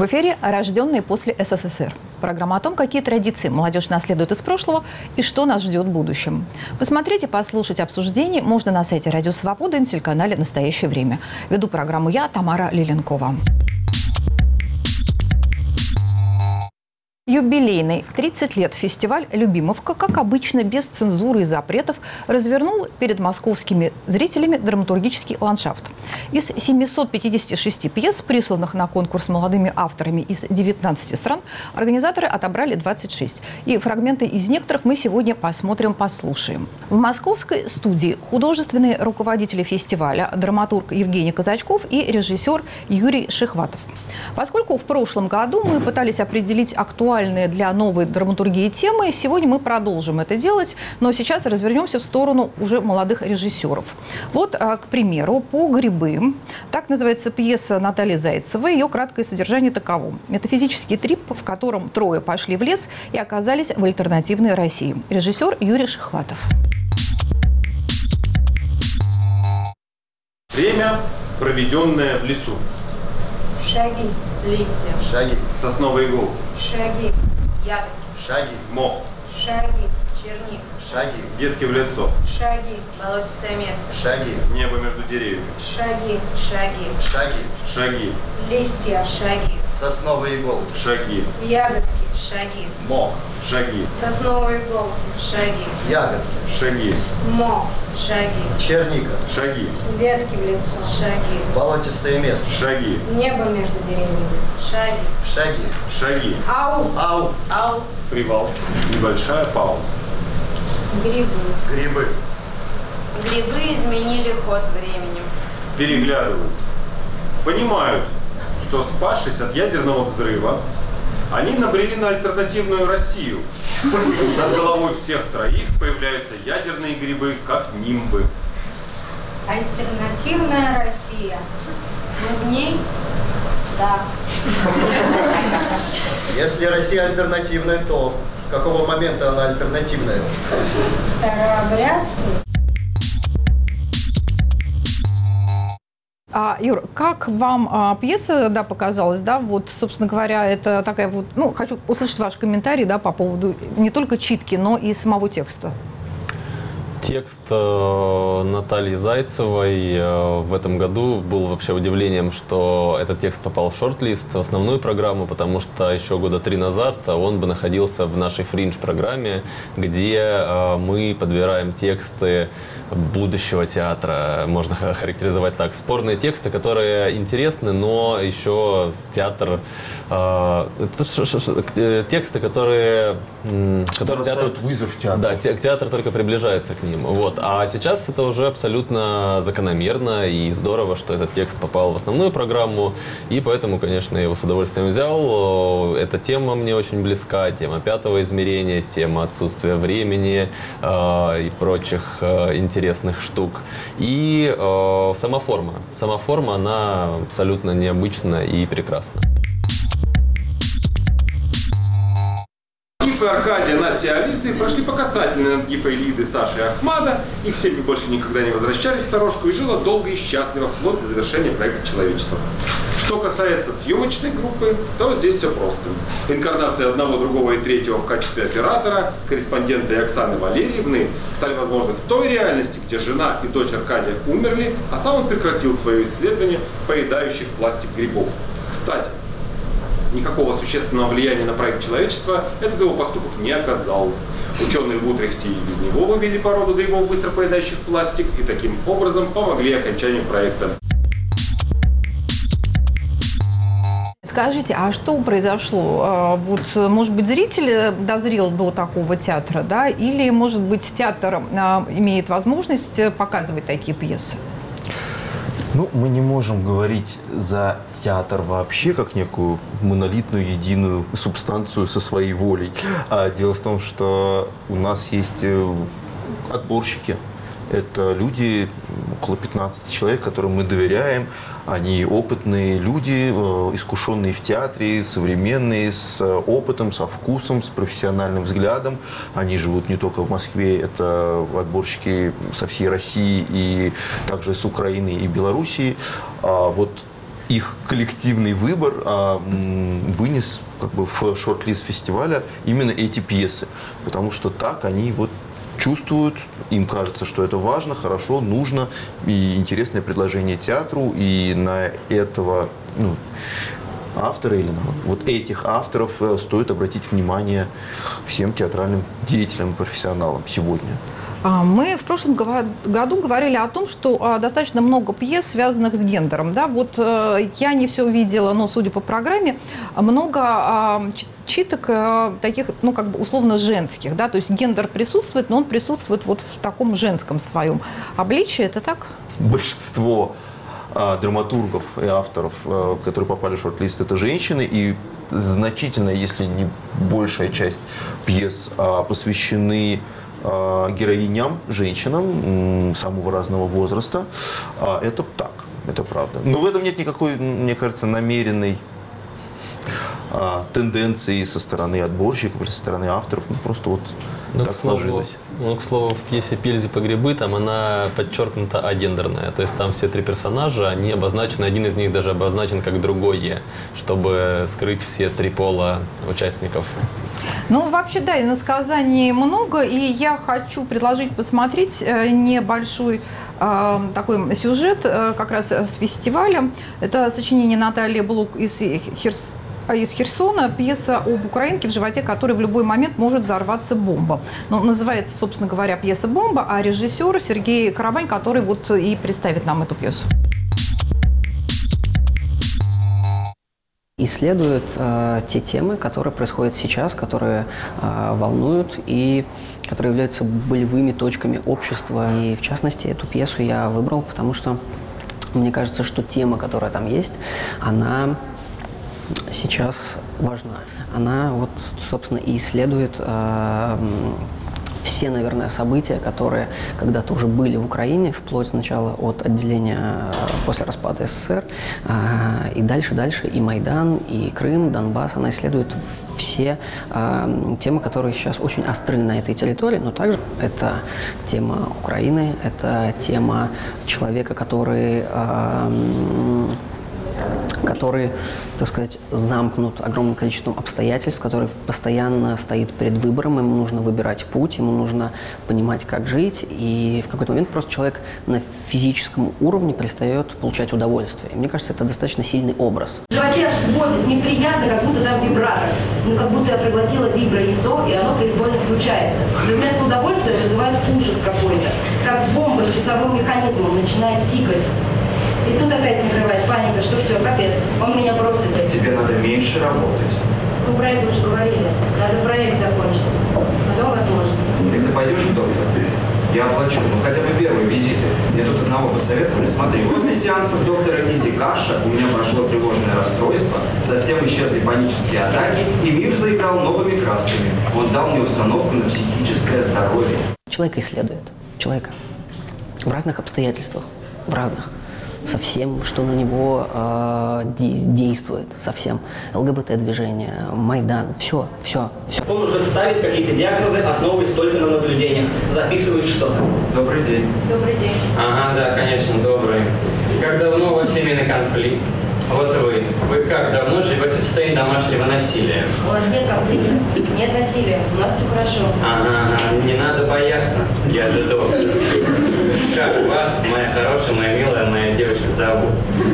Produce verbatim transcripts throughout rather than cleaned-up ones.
В эфире «Рожденные после СССР». Программа о том, какие традиции молодежь наследует из прошлого и что нас ждет в будущем. Посмотреть и послушать обсуждение можно на сайте «Радио Свобода» и на телеканале «Настоящее время». Веду программу я, Тамара Лиленкова. Юбилейный тридцать лет фестиваль «Любимовка», как обычно, без цензуры и запретов, развернул перед московскими зрителями драматургический ландшафт. Из семисот пятидесяти шести пьес, присланных на конкурс молодыми авторами из девятнадцати стран, организаторы отобрали двадцать шесть. И фрагменты из некоторых мы сегодня посмотрим, послушаем. В московской студии художественные руководители фестиваля, драматург Евгений Казачков и режиссер Юрий Шихватов. Поскольку в прошлом году мы пытались определить актуальные для новой драматургии темы, сегодня мы продолжим это делать, но сейчас развернемся в сторону уже молодых режиссеров. Вот, к примеру, «По грибы». Так называется пьеса Натальи Зайцевой. Ее краткое содержание таково. Метафизический трип, в котором трое пошли в лес и оказались в альтернативной России. Режиссер Юрий Шихватов. Время, проведенное в лесу. Шаги, листья. Шаги. Сосновый иголки. Шаги, ягодки. Шаги. Мох. Шаги, черник. Шаги. Детки в лицо. Шаги, болотистое место. Шаги. Небо между деревьями. Шаги, шаги. Шаги. Шаги. Листья, шаги. Сосновые иголки. Шаги. Ягодки, шаги. Мох. Шаги. Сосновые иголки, шаги. Ягодки. Шаги. Мох, шаги. Черника. Шаги. Ветки в лицо, шаги. Болотистое место. Шаги. Небо между деревьями, шаги. Шаги. Шаги. Ау, Ау. ау. Привал. Небольшая пауза. Грибы. Грибы. Грибы изменили ход времени. Переглядываются. Понимают, что, спасшись от ядерного взрыва, они набрели на альтернативную Россию. Над головой всех троих появляются ядерные грибы, как нимбы. Альтернативная Россия. Мы в ней? Да. Если Россия альтернативная, то с какого момента она альтернативная? Старообрядцы. А, Юр, как вам а, пьеса, да, показалась, да, вот, собственно говоря, это такая вот, ну, хочу услышать ваш комментарий, да, по поводу не только читки, но и самого текста. Текст э, Натальи Зайцевой э, в этом году был вообще удивлением, что этот текст попал в шорт-лист, в основную программу, потому что еще года три назад он бы находился в нашей фриндж-программе, где э, мы подбираем тексты будущего театра, можно характеризовать так. Спорные тексты, которые интересны, но еще театр... Э, тексты, которые... которые театр, вызов театру. Да, те, театр только приближается к ним. Вот. А сейчас это уже абсолютно закономерно и здорово, что этот текст попал в основную программу, и поэтому, конечно, я его с удовольствием взял. Эта тема мне очень близка, тема пятого измерения, тема отсутствия времени э, и прочих э, интересных штук. И э, сама форма. Сама форма, она абсолютно необычна и прекрасна. Гифы Аркадия, Настя и Алисы прошли по касательной над Гифой Лиды, Саши и Ахмада. Их семьи больше никогда не возвращались в сторожку и жило долго и счастливо, вплоть до завершения проекта «Человечество». Что касается съемочной группы, то здесь все просто. Инкарнации одного, другого и третьего в качестве оператора, корреспондента и Оксаны Валерьевны стали возможны в той реальности, где жена и дочь Аркадия умерли, а сам он прекратил свое исследование поедающих пластик грибов. Кстати, никакого существенного влияния на проект «Человечество» этот его поступок не оказал. Ученые в Утрехте и без него вывели породу грибов, быстро поедающих пластик, и таким образом помогли окончанию проекта. Скажите, а что произошло? Вот, может быть, зритель дозрел до такого театра, да? Или, может быть, театр имеет возможность показывать такие пьесы? Ну, мы не можем говорить за театр вообще как некую монолитную, единую субстанцию со своей волей. А дело в том, что у нас есть отборщики. Это люди, около пятнадцати человек, которым мы доверяем. Они опытные люди, искушенные в театре, современные, с опытом, со вкусом, с профессиональным взглядом. Они живут не только в Москве, это отборщики со всей России и также с Украины и Белоруссии. А вот их коллективный выбор а, вынес как бы в шорт-лист фестиваля именно эти пьесы. Потому что так они вот чувствуют, им кажется, что это важно, хорошо, нужно и интересное предложение театру. И на этого ну, автора или на вот этих авторов стоит обратить внимание всем театральным деятелям и профессионалам сегодня. Мы в прошлом году говорили о том, что достаточно много пьес, связанных с гендером. Да, вот я не все видела, но, судя по программе, много читок таких, ну, как бы условно женских. Да, то есть гендер присутствует, но он присутствует вот в таком женском своем обличии. Это так? Большинство а, драматургов и авторов, а, которые попали в шорт-лист, это женщины. И значительная, если не большая часть пьес а, посвящены героиням, женщинам самого разного возраста. Это так, это правда. Но в этом нет никакой, мне кажется, намеренной тенденции со стороны отборщиков или со стороны авторов. Ну, просто вот ну, так к слову, сложилось. Ну, к слову, в пьесе «Пельзи по грибы» там она подчеркнута агендерная. То есть там все три персонажа, они обозначены, один из них даже обозначен как другое, чтобы скрыть все три пола участников. Ну, вообще, да, иносказаний много, и я хочу предложить посмотреть небольшой э, такой сюжет э, как раз с фестиваля. Это сочинение Натальи Блук из, Херс... из Херсона, пьеса об украинке, в животе которой в любой момент может взорваться бомба. Ну, называется, собственно говоря, пьеса «Бомба», а режиссер Сергей Карабань, который вот и представит нам эту пьесу. Исследует э, те темы, которые происходят сейчас, которые э, волнуют и которые являются болевыми точками общества. И в частности, эту пьесу я выбрал, потому что мне кажется, что тема, которая там есть, она сейчас важна. Она вот, собственно, и исследует э, все, наверное, события, которые когда-то уже были в Украине, вплоть сначала от отделения после распада СССР, и дальше-дальше и Майдан, и Крым, Донбасс. Она исследует все темы, которые сейчас очень остры на этой территории, но также это тема Украины, это тема человека, который который, так сказать, замкнут огромным количеством обстоятельств, который постоянно стоит перед выбором, ему нужно выбирать путь, ему нужно понимать, как жить, и в какой-то момент просто человек на физическом уровне перестает получать удовольствие. И мне кажется, это достаточно сильный образ. В животе аж сводит, неприятно, как будто там вибратор. Ну, как будто я проглотила вибро-яйцо, и оно произвольно включается. И вместо удовольствия вызывает ужас какой-то. Как бомба с часовым механизмом начинает тикать. И тут опять накрывает паника, что все, капец, он меня бросит. Тебе надо меньше работать. Ну, про это уже говорили. Надо проект закончить. Потом возможно. Так ты пойдешь к доктору? Я оплачу, ну хотя бы первые визиты. Мне тут одного посоветовали. Смотри, после сеансов доктора Изи Каша у меня прошло тревожное расстройство, совсем исчезли панические атаки, и мир заиграл новыми красками. Он дал мне установку на психическое здоровье. Человека исследует. Человека. В разных обстоятельствах. В разных. Со всем, что на него э, действует, со всем. ЛГБТ-движение, Майдан, все, все, все. Он уже ставит какие-то диагнозы, основываясь только на наблюдениях, записывает что-то. Добрый день. Добрый день. Ага, да, конечно, добрый. Как давно у вас семейный конфликт? Вот вы. Вы как давно живете в состоянии домашнего насилия? У нас нет конфликта, нет насилия, у нас все хорошо. Ага, ага, не надо бояться, я же доктор. Как вас, моя хорошая, моя милая, моя девочка зовут?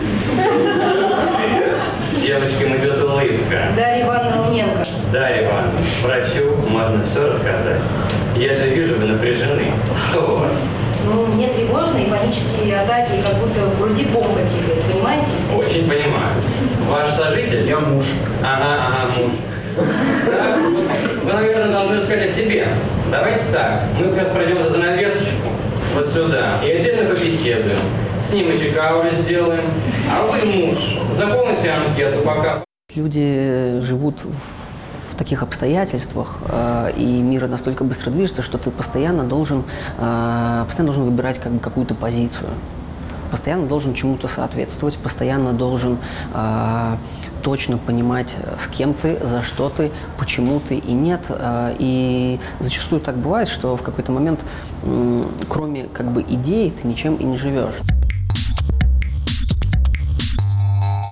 Девочкам идет улыбка. Дарья Ивановна Луненко. Дарья Ивановна, врачу можно все рассказать. Я же вижу, вы напряжены. Что у вас? Ну, мне тревожные панические атаки, как будто в груди бомба тикает, понимаете? Очень понимаю. Ваш сожитель? Я муж. Ага, ага, муж. Так, вы, наверное, должны сказать о себе. Давайте так, мы сейчас пройдем за занавесочку, вот сюда, и отдельно побеседуем. Снимочек ауры сделаем. А вы муж, заполните анкету пока. Люди живут в таких обстоятельствах, э, и мир настолько быстро движется, что ты постоянно должен, э, постоянно должен выбирать как бы какую-то позицию. Постоянно должен чему-то соответствовать, постоянно должен э, точно понимать, с кем ты, за что ты, почему ты и нет. Э, и зачастую так бывает, что в какой-то момент, э, кроме как бы идеи, ты ничем и не живешь.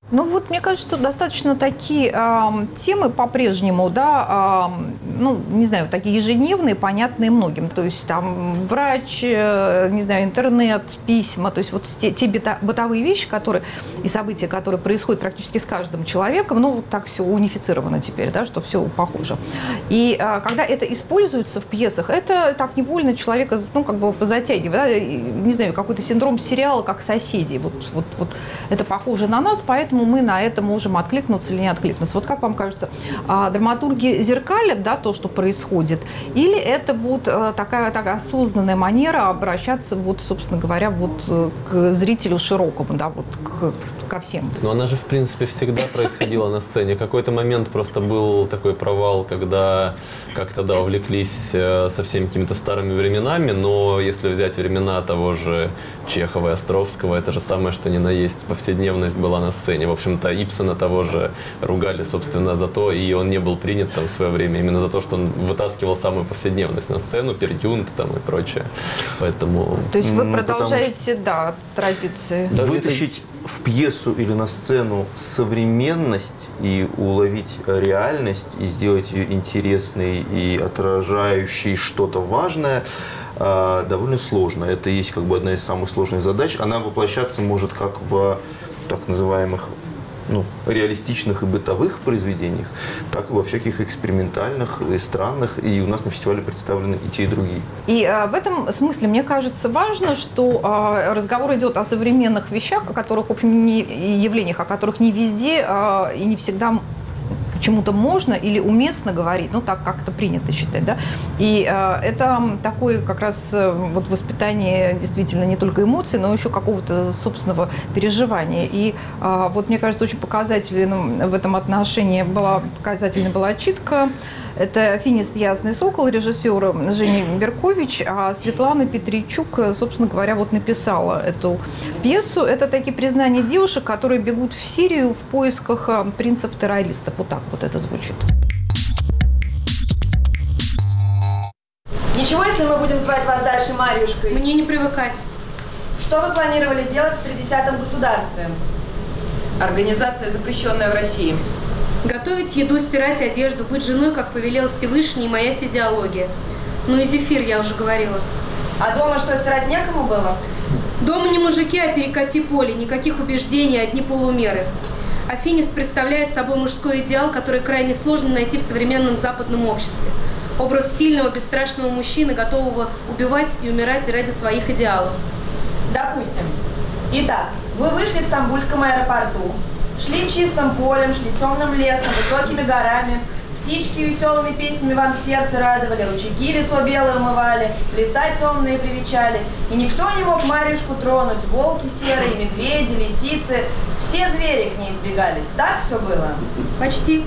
Ну вот, мне кажется, что достаточно такие э, темы по-прежнему, да, э, ну, не знаю, такие ежедневные, понятные многим. То есть там врач, э, не знаю, интернет, письма, то есть вот те, те бытовые вещи, которые, и события, которые происходят практически с каждым человеком, ну, вот так все унифицировано теперь, да, что все похоже. И э, когда это используется в пьесах, это так невольно человека, ну, как бы затягивает, да, не знаю, какой-то синдром сериала, как «Соседи». Вот, вот, вот это похоже на нас, поэтому мы на это можем откликнуться или не откликнуться. Вот как вам кажется, драматурги зеркалят, да, то, что происходит, или это вот такая, такая осознанная манера обращаться, вот, собственно говоря, вот к зрителю широкому, да, вот к, ко всем? Но она же, в принципе, всегда происходила на сцене. Какой-то момент просто был такой провал, когда как-то, да, увлеклись совсем какими-то старыми временами, но если взять времена того же Чехова и Островского, это же самое, что ни на есть повседневность была на сцене. В общем-то, Ибсена того же ругали, собственно, за то, и он не был принят там в свое время, именно за то, что он вытаскивал самую повседневность на сцену, Пердюнт там и прочее. Поэтому... То есть вы ну, продолжаете, что... да, традиции. Да, вытащить это... в пьесу или на сцену современность и уловить реальность, и сделать ее интересной и отражающей что-то важное, довольно сложно. Это есть как бы одна из самых сложных задач. Она воплощаться может как в так называемых, ну, реалистичных и бытовых произведениях, так и во всяких экспериментальных и странных. И у нас на фестивале представлены и те, и другие. И а, в этом смысле, мне кажется, важно, что а, разговор идет о современных вещах, о которых, в общем, не, явлениях, о которых не везде а, и не всегда почему-то можно или уместно говорить, ну, так как это принято считать, да. И э, это такое как раз э, вот воспитание действительно не только эмоций, но еще какого-то собственного переживания. И э, вот, мне кажется, очень показательным в этом отношении была, показательной была читка. Это «Финист. Ясный сокол», режиссер Женя Беркович, а Светлана Петричук, собственно говоря, вот написала эту пьесу. Это такие признания девушек, которые бегут в Сирию в поисках принцев-террористов. Вот так вот это звучит. Ничего, если мы будем звать вас дальше Марьюшкой? Мне не привыкать. Что вы планировали делать в тридцатом государстве? Организация, запрещенная в России. Готовить еду, стирать одежду, быть женой, как повелел Всевышний, моя физиология. Ну и зефир, я уже говорила. А дома что, стирать некому было? Дома не мужики, а перекати поле, никаких убеждений, одни полумеры. Афинист представляет собой мужской идеал, который крайне сложно найти в современном западном обществе. Образ сильного, бесстрашного мужчины, готового убивать и умирать ради своих идеалов. Допустим. Итак, вы вышли в Стамбульском аэропорту. Шли чистым полем, шли темным лесом, высокими горами. Птички веселыми песнями вам сердце радовали, ручейки лицо белое умывали, леса темные привечали. И никто не мог Марьюшку тронуть. Волки серые, медведи, лисицы. Все звери к ней избегались. Так все было? Почти.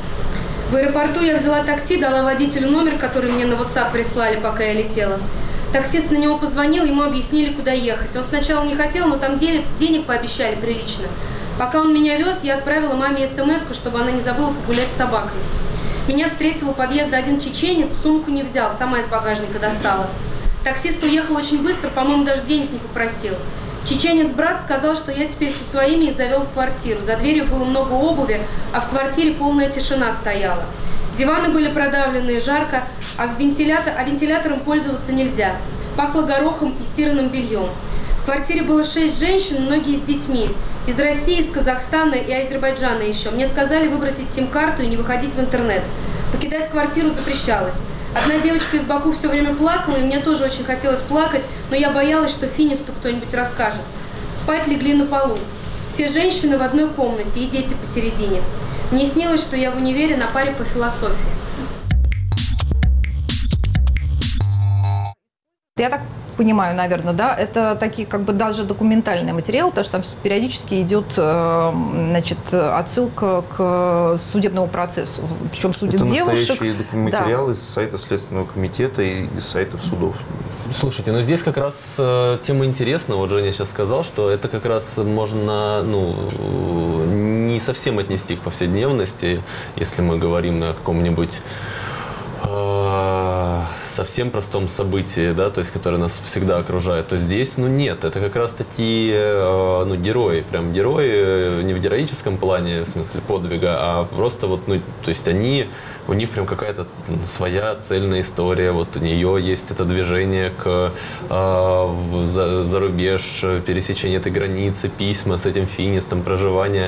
В аэропорту я взяла такси, дала водителю номер, который мне на WhatsApp прислали, пока я летела. Таксист на него позвонил, ему объяснили, куда ехать. Он сначала не хотел, но там денег, денег пообещали прилично. Пока он меня вез, я отправила маме смс-ку, чтобы она не забыла погулять с собаками. Меня встретил у подъезда один чеченец, сумку не взял, сама из багажника достала. Таксист уехал очень быстро, по-моему, даже денег не попросил. Чеченец-брат сказал, что я теперь со своими их завел в квартиру. За дверью было много обуви, а в квартире полная тишина стояла. Диваны были продавленные, жарко, а, вентилятор, а вентилятором пользоваться нельзя. Пахло горохом и стиранным бельем. В квартире было шесть женщин, многие с детьми. Из России, из Казахстана и Азербайджана еще. Мне сказали выбросить сим-карту и не выходить в интернет. Покидать квартиру запрещалось. Одна девочка из Баку все время плакала, и мне тоже очень хотелось плакать, но я боялась, что Финисту кто-нибудь расскажет. Спать легли на полу. Все женщины в одной комнате и дети посередине. Мне снилось, что я в универе на паре по философии. Я так понимаю, наверное, да, это такие как бы даже документальные материалы, потому что там периодически идет, значит, отсылка к судебному процессу, причем судят это девушек. Это настоящие материалы да. из сайта Следственного комитета и из сайтов судов. Слушайте, ну здесь как раз э, тема интересна. Вот Женя сейчас сказал, что это как раз можно, ну, не совсем отнести к повседневности, если мы говорим о каком-нибудь э, совсем простом событии, да, то есть, которое нас всегда окружает, то здесь, ну, нет, это как раз такие, э, ну, герои, прям герои, не в героическом плане, в смысле подвига, а просто вот, ну, то есть они, у них прям какая-то своя цельная история, вот у нее есть это движение к э, за, за рубеж, пересечение этой границы, письма с этим финистом, проживание.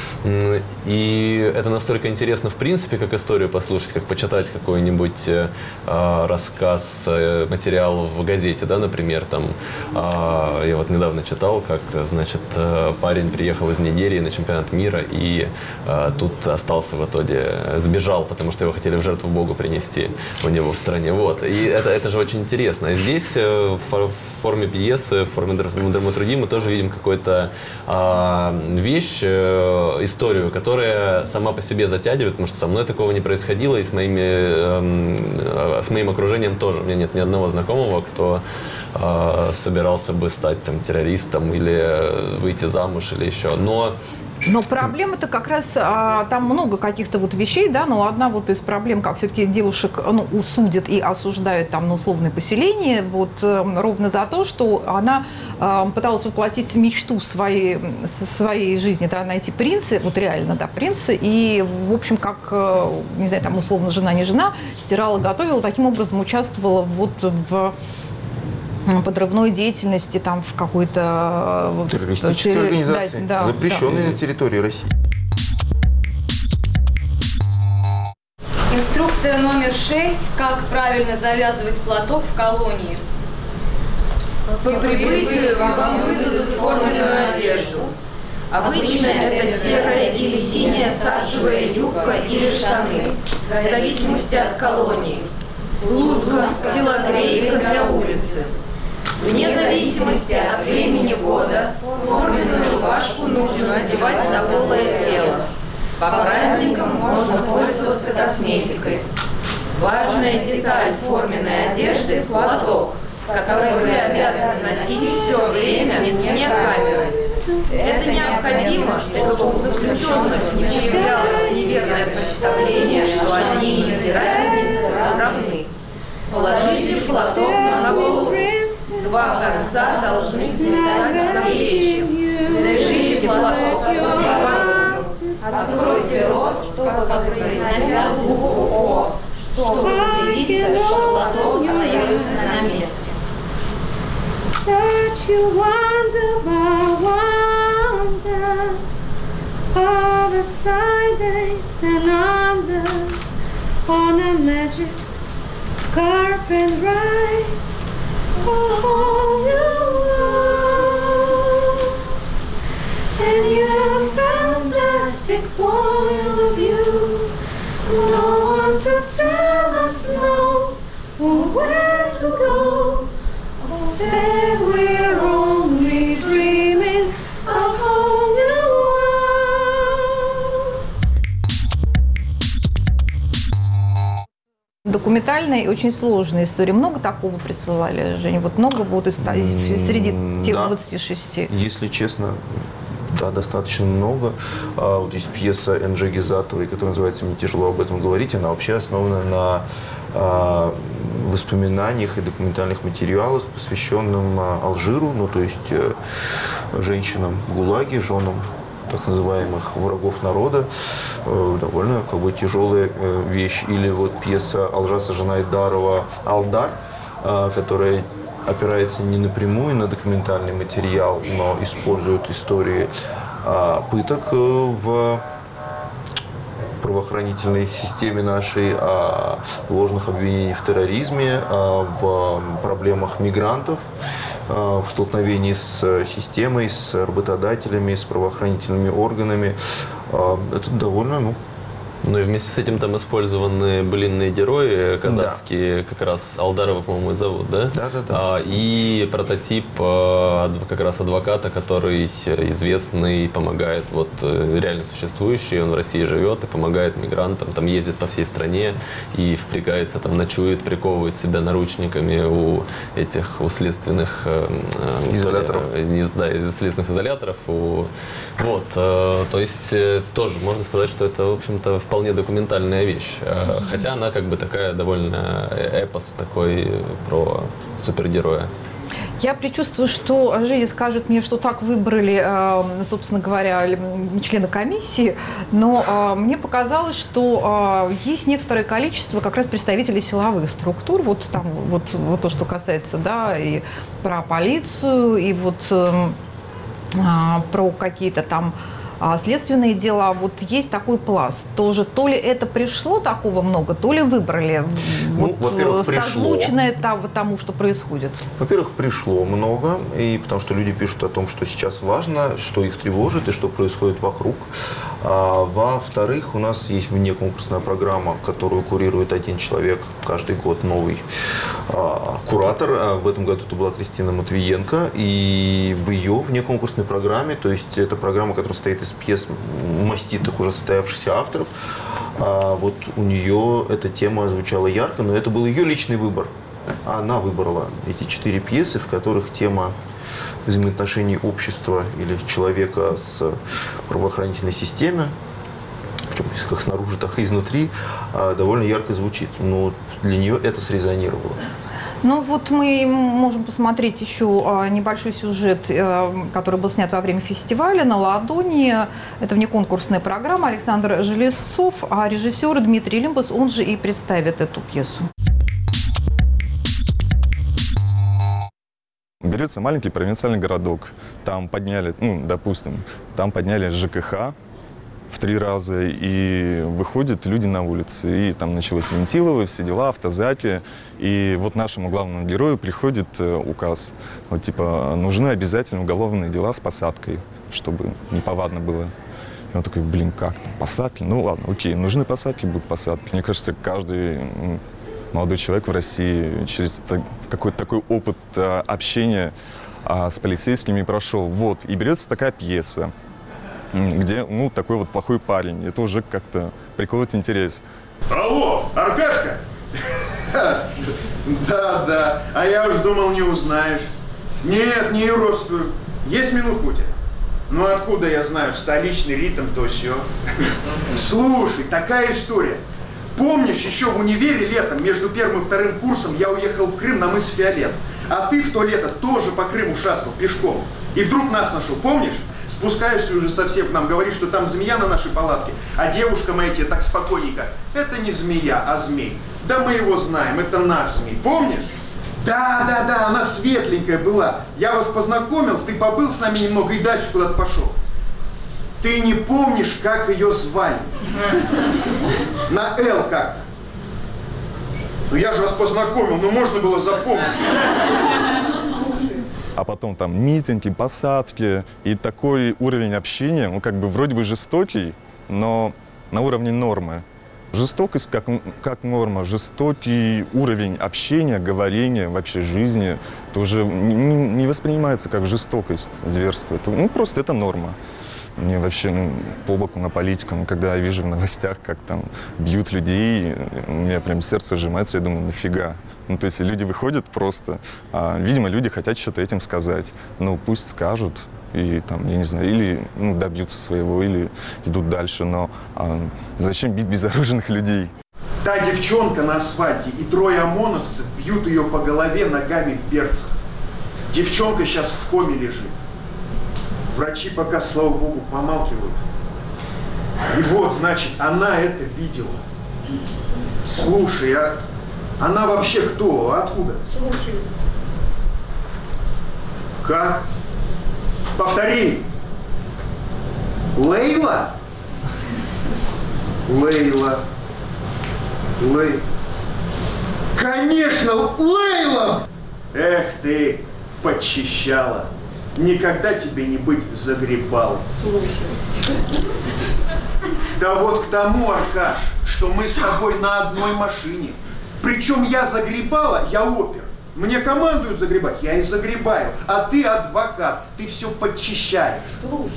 И это настолько интересно, в принципе, как историю послушать, как почитать какой-нибудь э, рассказ, э, материал в газете, да, например, там, э, я вот недавно читал, как, значит, э, парень приехал из Нигерии на чемпионат мира и э, тут остался в итоге, сбежал, потому что его хотели в жертву Богу принести у него в стране, вот, и это, это же очень интересно. И здесь э, в форме пьесы, в форме драматургии мы тоже видим какую-то э, вещь, э, историю, которая сама по себе затягивает, потому что со мной такого не происходило, и с, моими, э, с моим окружением тоже. У меня нет ни одного знакомого, кто э, собирался бы стать там, террористом или выйти замуж или еще. Но Но проблема-то как раз, а, там много каких-то вот вещей, да, но одна вот из проблем, как все-таки девушек, ну, усудят и осуждают там на условное поселение, вот ровно за то, что она а, пыталась воплотить мечту своей, своей жизни, да, найти принца, вот реально, да, принца, и, в общем, как, не знаю, там, условно, жена, не жена, стирала, готовила, таким образом участвовала вот в подрывной деятельности там в какой-то террористической терр... организации, да, да, запрещенной да. на территории России. Инструкция номер шесть. Как правильно завязывать платок в колонии. По прибытию вам выдадут форменную одежду. Обычно это серая или синяя саржевая юбка или штаны, в зависимости от колонии. Блузка, телогрейка для улицы. Вне зависимости от времени года форменную рубашку нужно надевать на голое тело. По праздникам можно пользоваться косметикой. Важная деталь форменной одежды – платок, который вы обязаны носить все время вне камеры. Это необходимо, чтобы у заключенных не появлялось неверное представление, что они и надзирательницы равны. Положите платок на голову. Два конца должны свисать на плечи. Завяжите платок по Откройте рот, чтобы произносить букву О, чтобы убедиться, что платок остается на месте. That you wonder by wonder, all the silence and under, on a magic carpet ride, a whole new world, and your fantastic point of view, no one to tell us no, or where to go. Say we're only dreaming a whole new world. Документальная и очень сложная история. Много такого присылали, Женя? Вот много вот из, среди тех да. двадцати шести? Если честно, да, достаточно много. А, вот есть пьеса Энджи Гизатовой, которая называется «Мне тяжело об этом говорить». Она вообще основана на а, воспоминаниях и документальных материалах, посвященным а, Алжиру, ну то есть а, женщинам в ГУЛАГе, женам так называемых врагов народа. А, довольно как бы тяжелая а, вещь. Или вот пьеса Алжаса Жанайдарова «Алдар», а, которая опирается не напрямую на документальный материал, но использует истории а, пыток в правоохранительной системе нашей, о ложных обвинений в терроризме, в проблемах мигрантов, в столкновении с системой, с работодателями, с правоохранительными органами. Это довольно, ну, Ну и вместе с этим там использованы былинные герои казахские, да. Как раз Алдарова, по-моему, зовут, да? Да, да, да. А, и прототип а, как раз адвоката, который известный, помогает, вот реально существующий, он в России живет и помогает мигрантам, там ездит по всей стране и впрягается, там ночует, приковывает себя наручниками у этих, у следственных изоляторов. Не, да, следственных изоляторов. У, вот, а, то есть тоже можно сказать, что это, в общем-то, вполне документальная вещь. Хотя она как бы такая довольно эпос такой про супергероя. Я предчувствую, что Женя скажет мне, что так выбрали, собственно говоря, члены комиссии, но мне показалось, что есть некоторое количество как раз представителей силовых структур, вот там вот, вот то, что касается, да, и про полицию, и вот про какие-то там следственные дела, вот есть такой пласт. Тоже то ли это пришло такого много, то ли выбрали Ну, вот, созвучное пришло. тому, что происходит. Во-первых, пришло много, и потому что люди пишут о том, что сейчас важно, что их тревожит и что происходит вокруг. А, во-вторых, у нас есть внеконкурсная программа, которую курирует один человек, каждый год новый а, куратор. А в этом году это была Кристина Матвиенко, и в ее внеконкурсной программе, то есть это программа, которая состоит из пьес маститых, уже состоявшихся авторов, а вот у нее эта тема звучала ярко, но это был ее личный выбор. Она выбрала эти четыре пьесы, в которых тема взаимоотношений общества или человека с правоохранительной системой, причем как снаружи, так и изнутри, довольно ярко звучит. Но для нее это срезонировало. Ну вот мы можем посмотреть еще небольшой сюжет, который был снят во время фестиваля «На ладони». Это внеконкурсная программа. Александр Железцов, а режиссер Дмитрий Лимбус, он же и представит эту пьесу. Берется маленький провинциальный городок, там подняли, ну, допустим, там подняли ЖКХ в три раза, и выходят люди на улицы, и там началось Вентилово, все дела, автозаки, и вот нашему главному герою приходит указ, вот типа, нужны обязательно уголовные дела с посадкой, чтобы неповадно было. И он такой, блин, как там, посадки? Ну ладно, окей, нужны посадки, будут посадки. Мне кажется, каждый молодой человек в России через какой-то такой опыт а, общения а, с полицейскими прошел. Вот, и берется такая пьеса, где, ну, такой вот плохой парень. Это уже как-то приковывает интерес. Алло, Аркашка? Да, да, а я уж думал, не узнаешь. Нет, не уродствую. Есть минутку у тебя? Ну, откуда я знаю, столичный ритм, то сё. Слушай, такая история. Помнишь, еще в универе летом между первым и вторым курсом я уехал в Крым на мыс Фиолет. А ты в то лето тоже по Крыму шастал пешком. И вдруг нас нашел, помнишь? Спускаешься уже совсем к нам, говоришь, что там змея на нашей палатке. А девушка моя тебе так спокойненько. Это не змея, а змей. Да мы его знаем, это наш змей. Помнишь? Да, да, да, она светленькая была. Я вас познакомил, ты побыл с нами немного и дальше куда-то пошел. Ты не помнишь, как ее звали? На «Л» как-то. Ну я же вас познакомил, ну можно было запомнить. А потом там митинги, посадки и такой уровень общения, ну как бы вроде бы жестокий, но на уровне нормы. Жестокость как, как норма, жестокий уровень общения, говорения, вообще жизни, это уже не, не воспринимается как жестокость, зверство. Это, ну просто это норма. Мне вообще, ну, по боку на политику, ну, когда я вижу в новостях, как там бьют людей, у меня прям сердце сжимается, я думаю, нафига. Ну, то есть люди выходят просто, а, видимо, люди хотят что-то этим сказать. Ну, пусть скажут, и там, я не знаю, или ну, добьются своего, или идут дальше, но а, зачем бить безоружных людей? Та девчонка на асфальте и трое ОМОНовцев бьют ее по голове ногами в берцах. Девчонка сейчас в коме лежит. Врачи пока, слава богу, помалкивают. И вот, значит, она это видела. Слушай, а она вообще кто? Откуда? Слушай. Как? Повтори. Лейла? Лейла. Лей. Конечно, Лейла! Эх ты, подчищала. Никогда тебе не быть загребалой. Слушай. Да вот к тому, Аркаш, что мы с тобой на одной машине. Причем я загребала, я опер. Мне командуют загребать, я и загребаю. А ты адвокат, ты все подчищаешь. Слушай.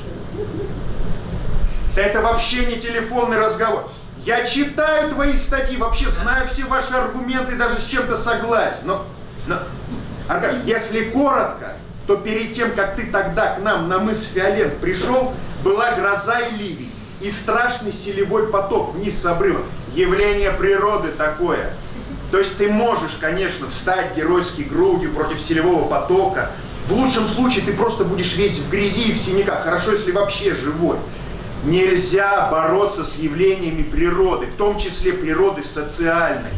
Да это вообще не телефонный разговор. Я читаю твои статьи, вообще знаю все ваши аргументы, даже с чем-то согласен. Но, но, Аркаш, если коротко, то перед тем, как ты тогда к нам на мыс Фиолет пришел, была гроза и ливень. и страшный селевой поток вниз с обрыва. Явление природы такое. То есть ты можешь, конечно, встать геройской грудью против селевого потока. В лучшем случае ты просто будешь весь в грязи и в синяках. Хорошо, если вообще живой. Нельзя бороться с явлениями природы, в том числе природы социальной.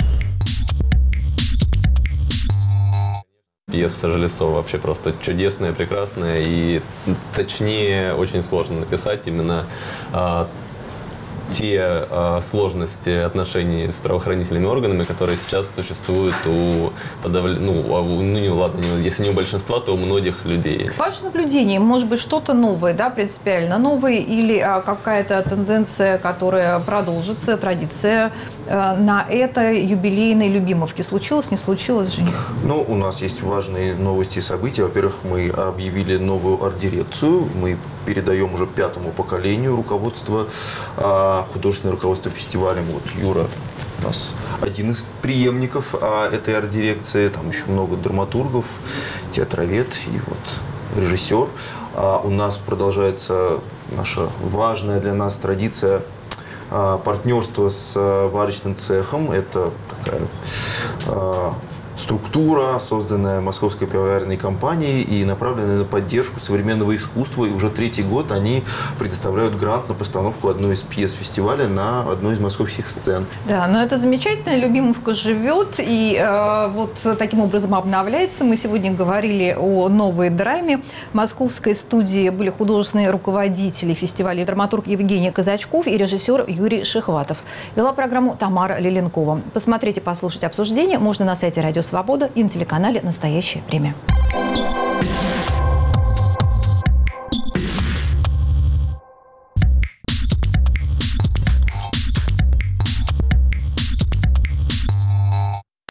Пьеса Железцова вообще просто чудесная, прекрасная, и точнее очень сложно написать именно а, те а, сложности отношений с правоохранительными органами, которые сейчас существуют у, подав... ну, у, ну не, ладно, не, если не у большинства, то у многих людей. Ваше наблюдение, может быть, что-то новое, да, принципиально новое, или а, какая-то тенденция, которая продолжится, традиция а, на этой юбилейной Любимовке случилось, не случилось, Женя? Ну, у нас есть важные новости и события. Во-первых, мы объявили новую арт-дирекцию. Мы передаем уже пятому поколению руководство, а, художественное руководство фестивалем. Вот Юра у нас один из преемников а, этой арт-дирекции. Там еще много драматургов, театровед и вот режиссер. А, у нас продолжается наша важная для нас традиция а, партнерства с а, варочным цехом. Это такая а, структура, созданная Московской пивоваренной компанией и направленная на поддержку современного искусства. И уже третий год они предоставляют грант на постановку одной из пьес фестиваля на одной из московских сцен. Да, но это замечательно. Любимовка живет и э, вот таким образом обновляется. Мы сегодня говорили о новой драме. В московской студии были художественные руководители фестиваля, драматург Евгений Казачков и режиссер Юрий Шихватов. Вела программу Тамара Лиленкова. Посмотреть и послушать обсуждение можно на сайте Радио Свобода и на телеканале «Настоящее время».